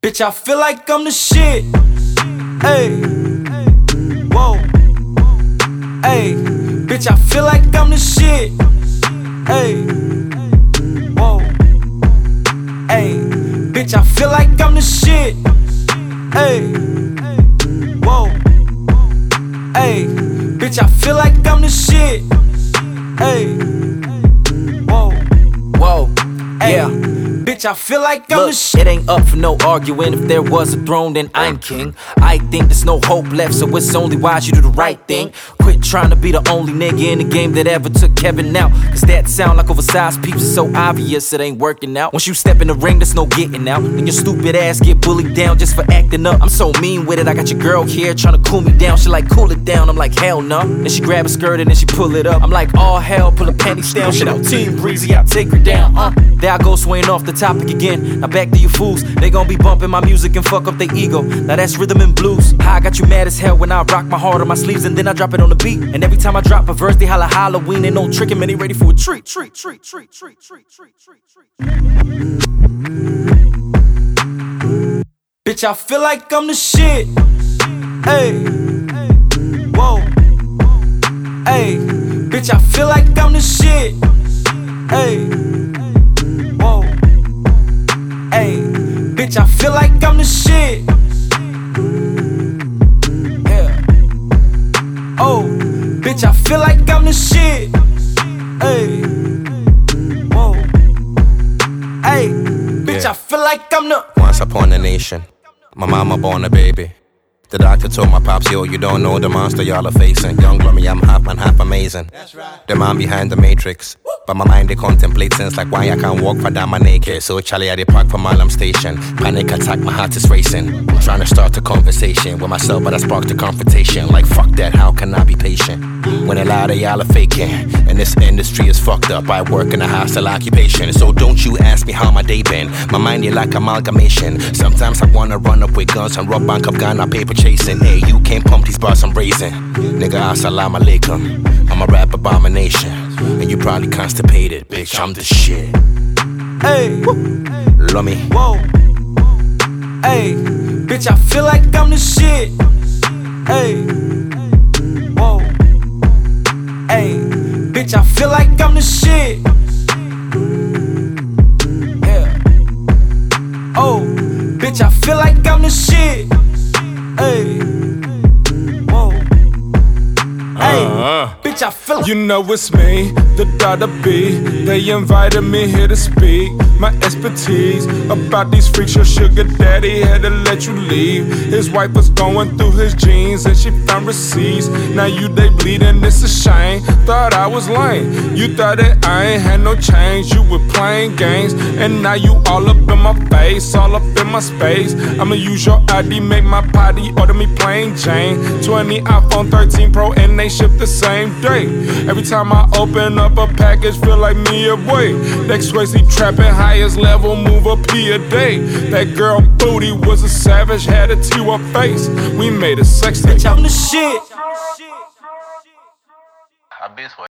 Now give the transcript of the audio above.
Bitch, I feel like I'm the shit. Hey, whoa. Hey, bitch, I feel like I'm the shit. Hey, whoa. Hey, bitch, I feel like I'm the shit. Hey, whoa. Hey, bitch, I feel like I'm the shit. Hey, whoa. Whoa, yeah. Bitch, I feel like I'm the shit. It ain't up for no arguing. If there was a throne, then I'm king. I think there's no hope left, so it's only wise you do the right thing. Quit trying to be the only nigga in the game that ever took Kevin out. Cause that sound like oversized peeps is so obvious it ain't working out. Once you step in the ring, there's no getting out. Then your stupid ass get bullied down just for acting up. I'm so mean with it, I got your girl here trying to cool me down. She like, cool it down, I'm like, hell no. Then she grab a skirt and then she pull it up. I'm like, all hell, pull her panties down. Shit out, Team Breezy, I'll take her down. There I go swaying off the topic again. Now back to you fools. They gon' be bumping my music and fuck up their ego. Now that's rhythm and blues. How I got you mad as hell when I rock my heart on my sleeves and then I drop it on the beat. And every time I drop a verse, they holla Halloween. Ain't no trickin', man, they ready for a treat. Bitch, I feel like I'm the shit. Hey, whoa. Hey, bitch, I feel like I'm the shit. Hey, whoa. Hey, bitch, I feel like I'm the shit. Yeah. Oh, bitch, I feel like I'm the shit. Hey, whoa. Hey, bitch, I feel like I'm the. Once upon a nation, my mama born a baby. The doctor told my pops, yo, you don't know the monster y'all are facing. Young Glummy, I'm half man, half amazing. That's right. The man behind the matrix. But my mind, they contemplate things like why I can't walk for damn naked. So Charlie, I dey park for Malam Station. Panic attack, my heart is racing. I'm trying to start a conversation with myself, but I sparked a confrontation. Like, fuck that, how can I be patient? When a lot of y'all are faking, and this industry is fucked up. I work in a hostile occupation. So don't you ask me how my day been. My mind, they like amalgamation. Sometimes I wanna run up with guns and rob Bank of Ghana paper chasing. Hey, you can't pump these bars I'm raising. Nigga, assalamu alaikum. I'm a rap abomination. And you probably constipated, bitch, I'm the shit. Hey, love me. Whoa. Hey, bitch, I feel like I'm the shit. Hey, whoa. Hey, bitch, I feel like I'm the shit. Yeah. Oh, bitch, I feel like I'm the shit. Hey, whoa. Hey, bitch, I feel. You know it's me, the daughter B. They invited me here to speak my expertise about these freaks. Your sugar daddy had to let you leave. His wife was going through his jeans and she found receipts. Now you they bleeding, it's a shame. Thought I was lame. You thought that I ain't had no change. You were playing games and now you all up in my face, all up in my space. I'ma use your ID, make my potty, order me plain Jane. 20 iPhone 13 Pro and they ship the same day. Every time I open up a package, feel like me a boy. Next Swayze trapping, highest level, move up here a day. That girl booty was a savage, had it to her face. We made a sex tape. Bitch, I'm the shit.